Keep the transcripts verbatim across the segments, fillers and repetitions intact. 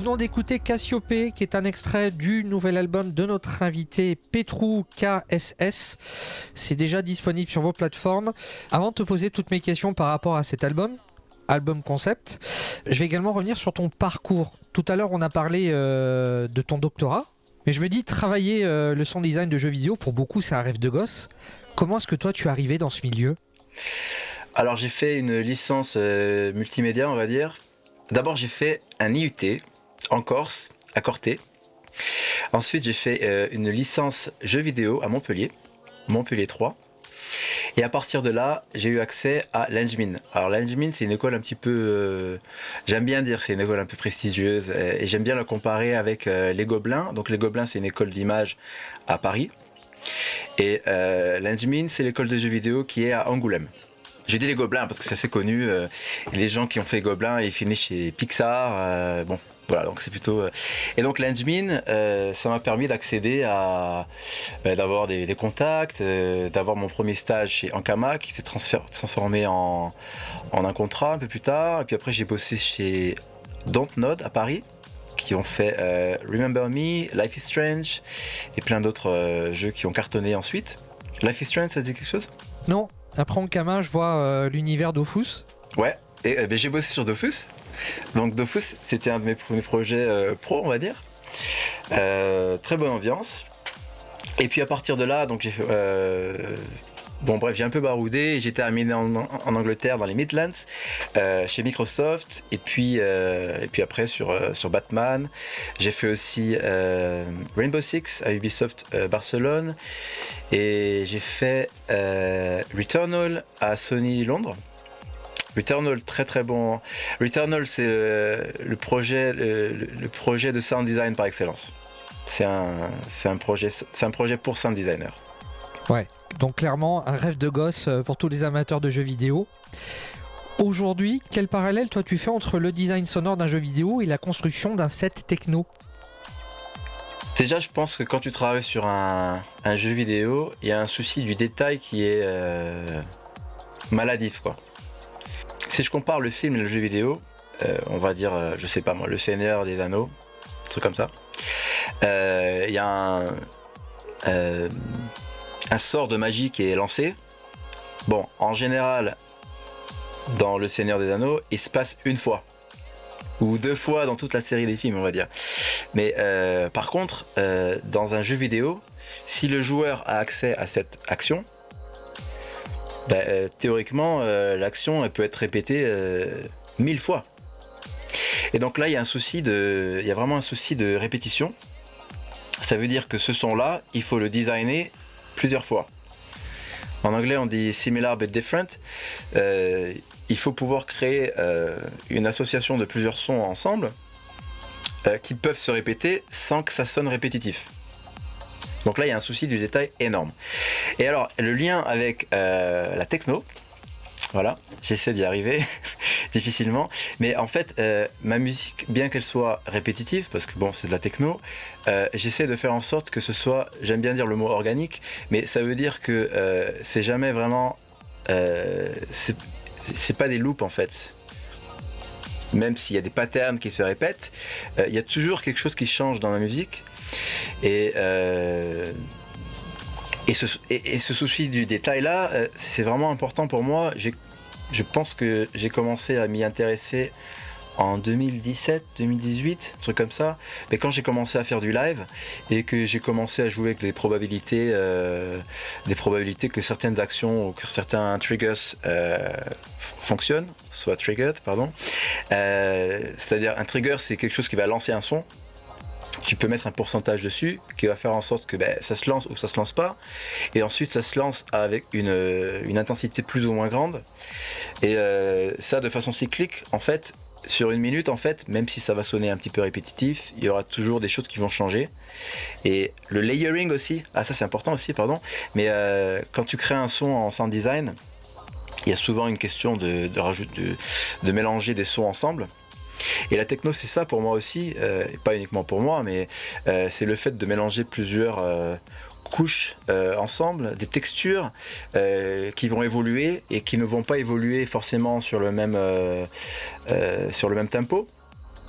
venons d'écouter Cassiopée, qui est un extrait du nouvel album de notre invité Petrou K S S. C'est déjà disponible sur vos plateformes. Avant de te poser toutes mes questions par rapport à cet album, album concept, je vais également revenir sur ton parcours. Tout à l'heure, on a parlé euh, de ton doctorat, mais je me dis, travailler euh, le sound design de jeux vidéo, pour beaucoup, c'est un rêve de gosse. Comment est-ce que toi, tu es arrivé dans ce milieu ? Alors, j'ai fait une licence euh, multimédia, on va dire. D'abord, j'ai fait un I U T en Corse, à Corté. Ensuite, j'ai fait euh, une licence jeux vidéo à Montpellier, Montpellier trois. Et à partir de là, j'ai eu accès à l'Engmin. Alors l'Engmin, c'est une école un petit peu, euh, j'aime bien dire, c'est une école un peu prestigieuse, euh, et j'aime bien la comparer avec euh, les Gobelins. Donc les Gobelins, c'est une école d'image à Paris. Et euh, l'Engmin, c'est l'école de jeux vidéo qui est à Angoulême. J'ai dit les Gobelins parce que c'est assez connu. Euh, les gens qui ont fait Gobelins, ils finissent chez Pixar. Euh, bon, voilà, donc c'est plutôt. Euh... Et donc l'Engmin, euh, ça m'a permis d'accéder à, bah, d'avoir des, des contacts, euh, d'avoir mon premier stage chez Ankama qui s'est transfer- transformé en, en un contrat un peu plus tard. Et puis après, j'ai bossé chez Dontnod à Paris, qui ont fait euh, Remember Me, Life is Strange et plein d'autres euh, jeux qui ont cartonné ensuite. Life is Strange, ça te dit quelque chose ? Non. Après Ankama, je vois euh, l'univers Dofus. Ouais, et euh, ben, j'ai bossé sur Dofus. Donc Dofus, c'était un de mes premiers projets euh, pro, on va dire. Euh, très bonne ambiance. Et puis à partir de là, donc j'ai fait, euh, bon bref, j'ai un peu baroudé. Et j'ai terminé en, en Angleterre, dans les Midlands, euh, chez Microsoft. Et puis, euh, et puis après sur, euh, sur Batman. J'ai fait aussi euh, Rainbow Six à Ubisoft euh, Barcelone. Et j'ai fait euh, Returnal à Sony Londres. Returnal, très très bon. Returnal, c'est euh, le, projet, le, le projet de sound design par excellence. C'est un, c'est un, projet, c'est un projet pour sound designer. Ouais, donc clairement un rêve de gosse pour tous les amateurs de jeux vidéo. Aujourd'hui, quel parallèle toi tu fais entre le design sonore d'un jeu vidéo et la construction d'un set techno ? Déjà, je pense que quand tu travailles sur un, un jeu vidéo, il y a un souci du détail qui est euh, maladif, quoi. Si je compare le film et le jeu vidéo, euh, on va dire, euh, je sais pas moi, Le Seigneur des Anneaux, un truc comme ça, euh, il y a un, euh, un sort de magie qui est lancé. Bon, en général, dans Le Seigneur des Anneaux, il se passe une fois. Ou deux fois dans toute la série des films, on va dire. Mais euh, par contre, euh, dans un jeu vidéo, si le joueur a accès à cette action, bah, euh, théoriquement, euh, l'action elle peut être répétée euh, mille fois. Et donc là, il y a un souci de, il y a vraiment un souci de répétition. Ça veut dire que ce son-là, il faut le designer plusieurs fois. En anglais, on dit similar but different. Euh, il faut pouvoir créer euh, une association de plusieurs sons ensemble euh, qui peuvent se répéter sans que ça sonne répétitif. Donc là, il y a un souci du détail énorme. Et alors, le lien avec euh, la techno, voilà, j'essaie d'y arriver difficilement, mais en fait, euh, ma musique, bien qu'elle soit répétitive, parce que bon, c'est de la techno, euh, j'essaie de faire en sorte que ce soit, j'aime bien dire le mot organique, mais ça veut dire que euh, c'est jamais vraiment, euh, c'est, c'est pas des loops en fait. Même s'il y a des patterns qui se répètent, euh, il y a toujours quelque chose qui change dans la musique. Et, euh, et, ce, et, et ce souci du détail-là, euh, c'est vraiment important pour moi. J'ai, je pense que j'ai commencé à m'y intéresser en deux mille dix-sept, deux mille dix-huit, un truc comme ça. Mais quand j'ai commencé à faire du live et que j'ai commencé à jouer avec des probabilités, euh, des probabilités que certaines actions ou que certains triggers euh, fonctionnent, soit triggered, pardon. Euh, c'est-à-dire un trigger, c'est quelque chose qui va lancer un son. Tu peux mettre un pourcentage dessus qui va faire en sorte que ben, ça se lance ou ça se lance pas, et ensuite ça se lance avec une, une intensité plus ou moins grande, et euh, ça de façon cyclique en fait. Sur une minute en fait, même si ça va sonner un petit peu répétitif, il y aura toujours des choses qui vont changer. Et le layering aussi, ah ça c'est important aussi, pardon, mais euh, quand tu crées un son en sound design, il y a souvent une question de, de, rajout, de, de mélanger des sons ensemble. Et la techno c'est ça pour moi aussi, euh, et pas uniquement pour moi, mais euh, c'est le fait de mélanger plusieurs euh, couches euh, ensemble, des textures euh, qui vont évoluer et qui ne vont pas évoluer forcément sur le même, euh, euh, sur le même tempo.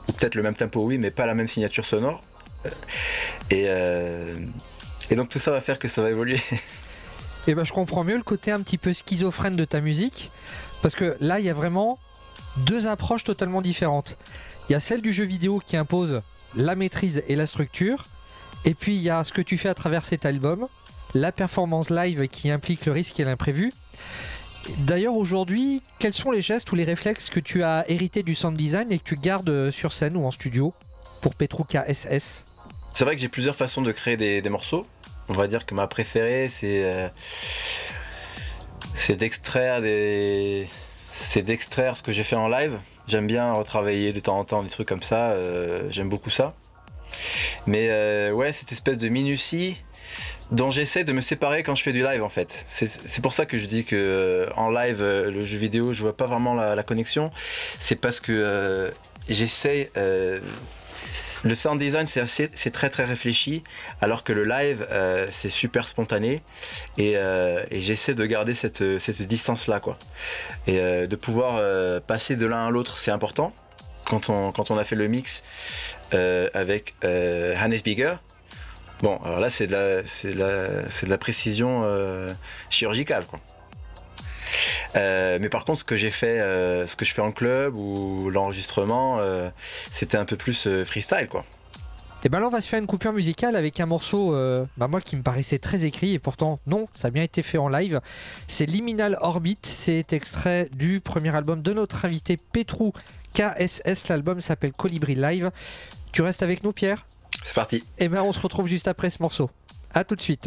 ou peut-être le même tempo, oui, mais pas la même signature sonore. Et, euh, et donc tout ça va faire que ça va évoluer. Et ben je comprends mieux le côté un petit peu schizophrène de ta musique, parce que là il y a vraiment deux approches totalement différentes. Il y a celle du jeu vidéo qui impose la maîtrise et la structure, et puis il y a ce que tu fais à travers cet album, la performance live qui implique le risque et l'imprévu. D'ailleurs aujourd'hui, quels sont les gestes ou les réflexes que tu as hérités du sound design et que tu gardes sur scène ou en studio pour Petrucca S S? C'est vrai que j'ai plusieurs façons de créer des, des morceaux. On va dire que ma préférée, c'est euh, c'est d'extraire des, c'est d'extraire ce que j'ai fait en live. J'aime bien retravailler de temps en temps des trucs comme ça. Euh, j'aime beaucoup ça. Mais euh, ouais, cette espèce de minutie dont j'essaie de me séparer quand je fais du live en fait. C'est, c'est pour ça que je dis que euh, en live, euh, le jeu vidéo, je vois pas vraiment la, la connexion. C'est parce que euh, j'essaie. Euh, Le sound design c'est, assez, c'est très très réfléchi, alors que le live euh, c'est super spontané et, euh, et j'essaie de garder cette, cette distance là quoi. Et euh, de pouvoir euh, passer de l'un à l'autre c'est important. Quand on, quand on a fait le mix euh, avec euh, Hannes Bigger, bon alors là c'est de la, c'est de la, c'est de la précision euh, chirurgicale quoi. Euh, mais par contre, ce que j'ai fait, euh, ce que je fais en club ou l'enregistrement, euh, c'était un peu plus euh, freestyle, quoi. Et ben là, on va se faire une coupure musicale avec un morceau, euh, bah moi qui me paraissait très écrit et pourtant non, ça a bien été fait en live. C'est Liminal Orbit, c'est extrait du premier album de notre invité Petrucca S S. L'album s'appelle Colibri Live. Tu restes avec nous, Pierre? C'est parti. Et ben on se retrouve juste après ce morceau. À tout de suite.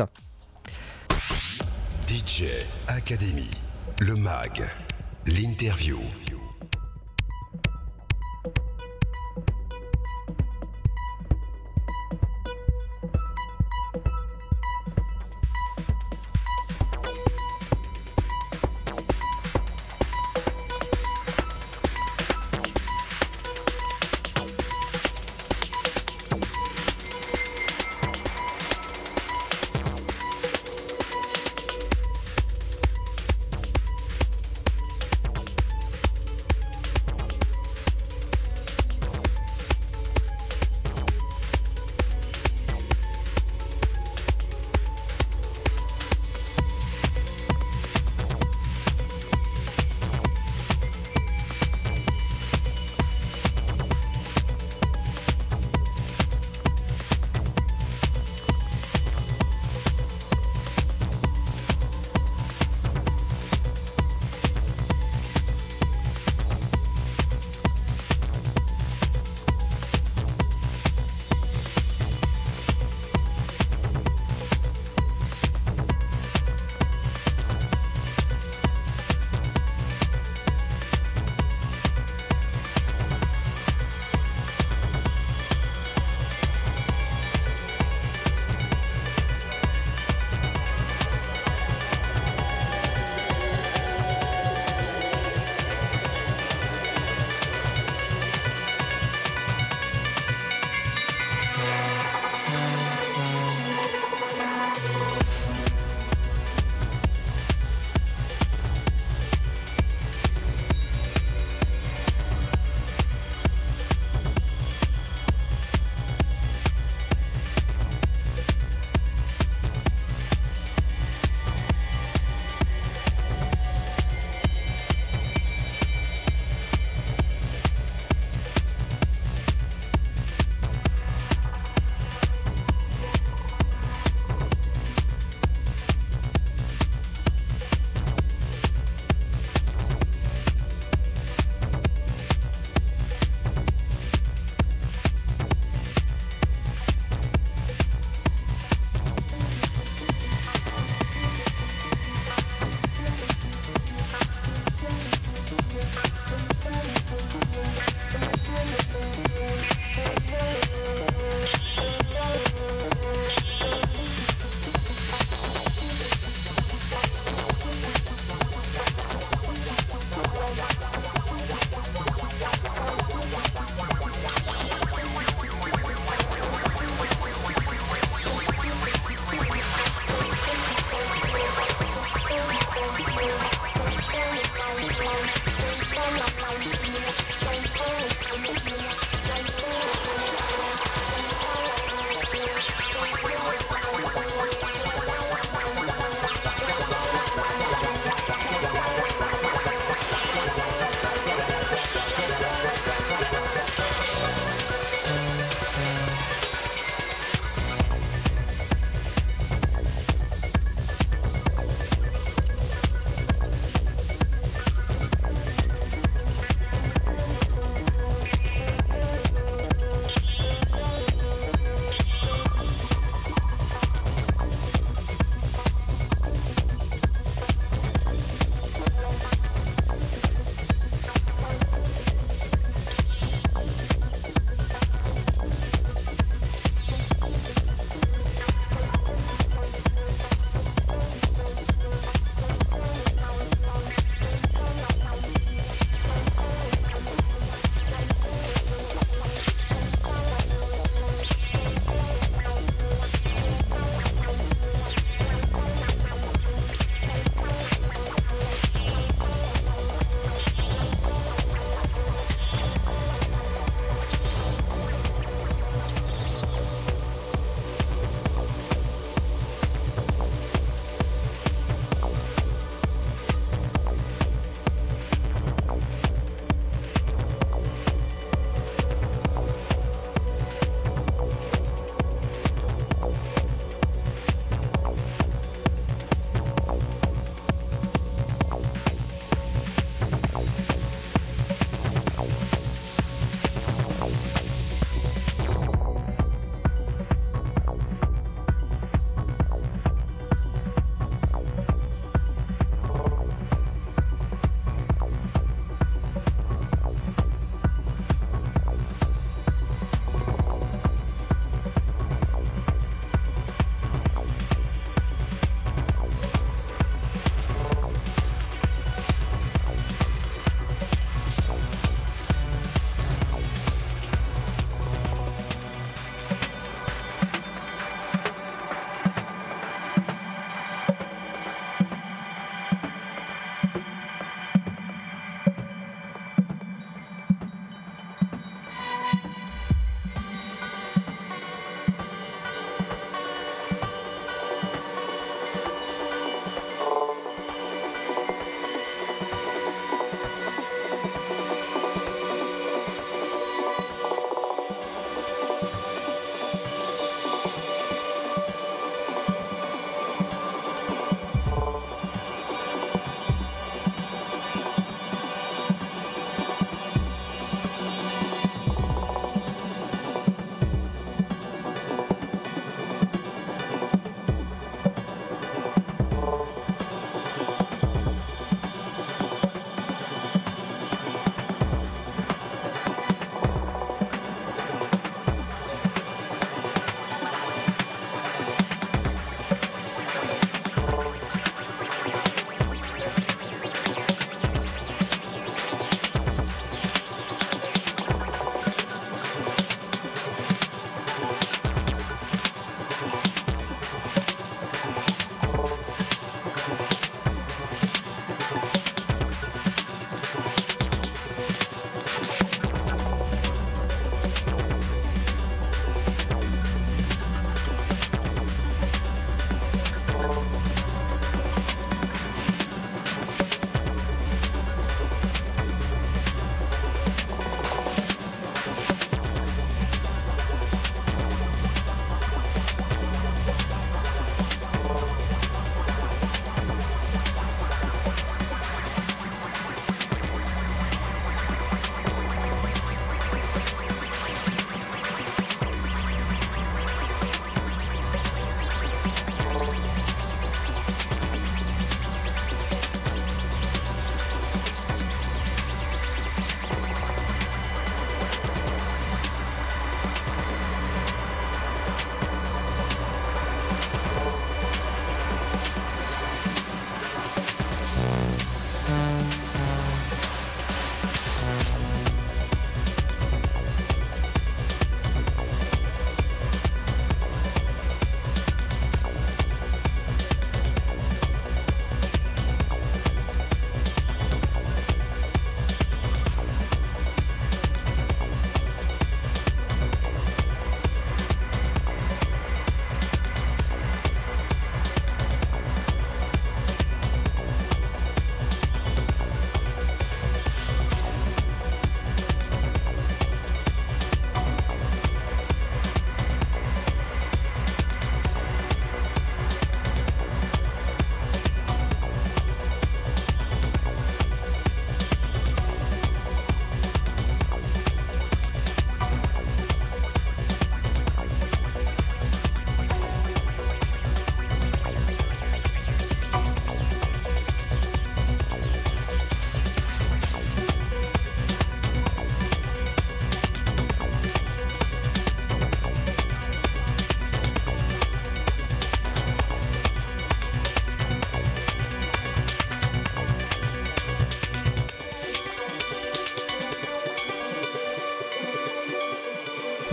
D J Academy. Le mag, l'interview.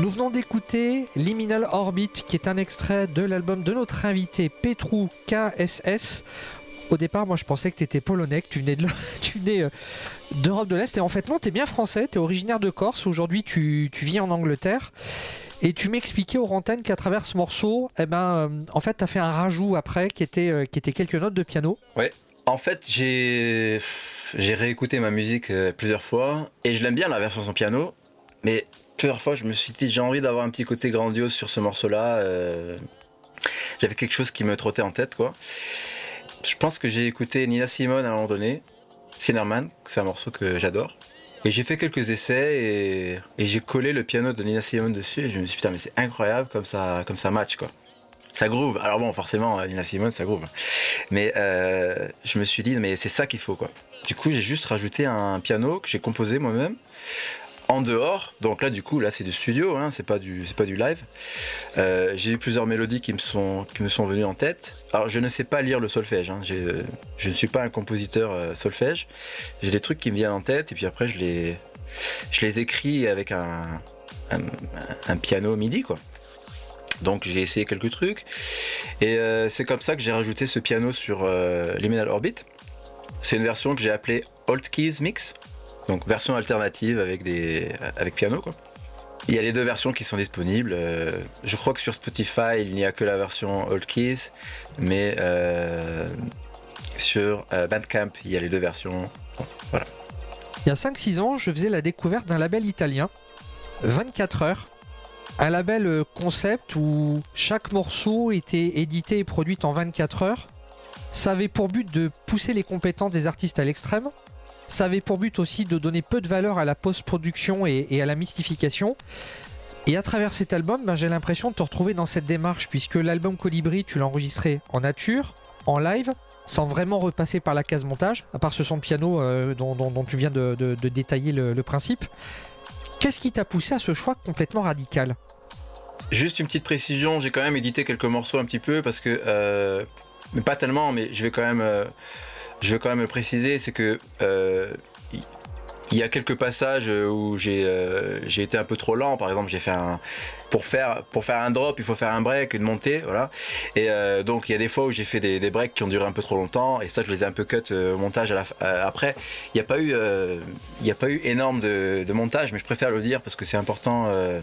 Nous venons d'écouter Liminal Orbit, qui est un extrait de l'album de notre invité Petru K S S. Au départ, moi je pensais que tu étais polonais, que tu venais, de, tu venais euh, d'Europe de l'Est. Et en fait, non, tu es bien français, tu es originaire de Corse. Aujourd'hui, tu, tu vis en Angleterre. Et tu m'expliquais aux antennes qu'à travers ce morceau, eh ben, euh, en fait, tu as fait un rajout après qui était, euh, qui était quelques notes de piano. Ouais, en fait, j'ai, j'ai réécouté ma musique euh, plusieurs fois et je l'aime bien la version sans piano, mais plusieurs fois, je me suis dit, j'ai envie d'avoir un petit côté grandiose sur ce morceau-là. Euh, j'avais quelque chose qui me trottait en tête, quoi. Je pense que j'ai écouté Nina Simone à un moment donné, Sinnerman, c'est un morceau que j'adore. Et j'ai fait quelques essais et, et j'ai collé le piano de Nina Simone dessus et je me suis dit putain mais c'est incroyable comme ça, comme ça match quoi. Ça groove. Alors bon forcément Nina Simone ça groove. Mais euh, je me suis dit mais c'est ça qu'il faut quoi. Du coup j'ai juste rajouté un piano que j'ai composé moi-même en dehors. Donc là du coup là c'est du studio, hein, c'est pas du c'est pas du live. Euh, j'ai eu plusieurs mélodies qui me sont qui me sont venues en tête. Alors je ne sais pas lire le solfège, hein, j'ai, je ne suis pas un compositeur euh, solfège. J'ai des trucs qui me viennent en tête et puis après je les je les écris avec un un, un piano MIDI quoi. Donc j'ai essayé quelques trucs et euh, c'est comme ça que j'ai rajouté ce piano sur euh, Liminal Orbit. C'est une version que j'ai appelée Old Keys Mix. Donc version alternative avec, des, avec piano quoi. Il y a les deux versions qui sont disponibles. Euh, je crois que sur Spotify il n'y a que la version Old Keys, mais euh, sur euh, Bandcamp il y a les deux versions. Bon, voilà. Il y a cinq six ans, je faisais la découverte d'un label italien, vingt-quatre heures. Un label concept où chaque morceau était édité et produit en vingt-quatre heures. Ça avait pour but de pousser les compétences des artistes à l'extrême. Ça avait pour but aussi de donner peu de valeur à la post-production et, et à la mystification. Et à travers cet album, ben, j'ai l'impression de te retrouver dans cette démarche, puisque l'album Colibri, tu l'as enregistré en nature, en live, sans vraiment repasser par la case montage, à part ce son de piano euh, dont, dont, dont tu viens de, de, de détailler le, le principe. Qu'est-ce qui t'a poussé à ce choix complètement radical ? Juste une petite précision, j'ai quand même édité quelques morceaux un petit peu, parce que... Euh, mais pas tellement, mais je vais quand même... Euh, Je veux quand même le préciser, c'est que euh, il y a quelques passages où j'ai euh, j'ai été un peu trop lent. Par exemple, j'ai fait un pour faire pour faire un drop, il faut faire un break, une montée, voilà. Et euh, donc il y a des fois où j'ai fait des, des breaks qui ont duré un peu trop longtemps, et ça je les ai un peu cut euh, au montage à la, euh, après. Il n'y a pas eu euh, il y a pas eu énorme de, de montage, mais je préfère le dire parce que c'est important. Euh,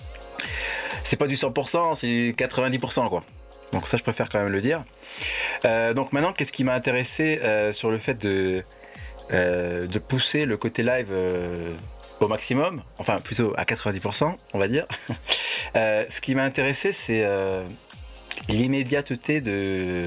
c'est pas du cent pour cent, c'est quatre-vingt-dix pour cent quoi. Donc ça je préfère quand même le dire. Euh, donc maintenant qu'est-ce qui m'a intéressé euh, sur le fait de, euh, de pousser le côté live euh, au maximum, enfin plutôt à quatre-vingt-dix pour cent on va dire. euh, ce qui m'a intéressé c'est euh, l'immédiateté de...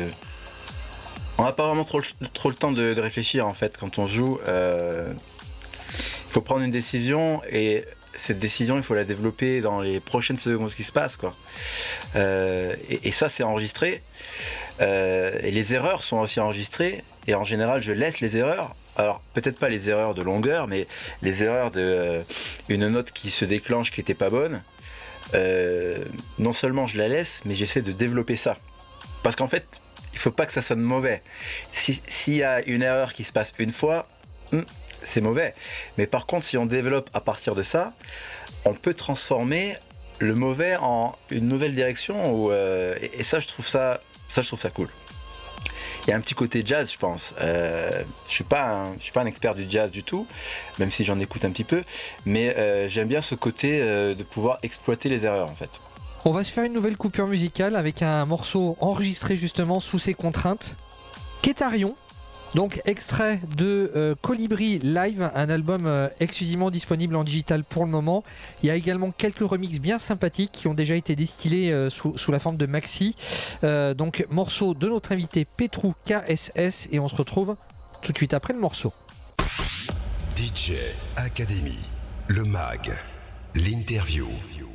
On n'a pas vraiment trop, trop le temps de, de réfléchir en fait quand on joue. Euh, il faut prendre une décision et... cette décision, il faut la développer dans les prochaines secondes, ce qui se passe, quoi. Euh, et, et ça, c'est enregistré. Euh, et les erreurs sont aussi enregistrées. Et en général, je laisse les erreurs. Alors, peut-être pas les erreurs de longueur, mais les erreurs de euh, une note qui se déclenche, qui n'était pas bonne. Euh, non seulement je la laisse, mais j'essaie de développer ça. Parce qu'en fait, il faut pas que ça sonne mauvais. Si, s'il y a une erreur qui se passe une fois... Hmm, c'est mauvais. Mais par contre, si on développe à partir de ça, on peut transformer le mauvais en une nouvelle direction. Où, euh, et, et ça, je trouve ça, ça, je trouve ça cool. Il y a un petit côté jazz, je pense. Euh, je suis pas un, je suis pas un expert du jazz du tout, même si j'en écoute un petit peu. Mais euh, j'aime bien ce côté euh, de pouvoir exploiter les erreurs, en fait. On va se faire une nouvelle coupure musicale avec un morceau enregistré justement sous ces contraintes. Kétarion. Donc extrait de euh, Colibri Live, un album euh, exclusivement disponible en digital pour le moment. Il y a également quelques remixes bien sympathiques qui ont déjà été distillés euh, sous, sous la forme de maxi. Euh, donc morceau de notre invité Petru K S S et on se retrouve tout de suite après le morceau. D J Academy, le mag, l'interview.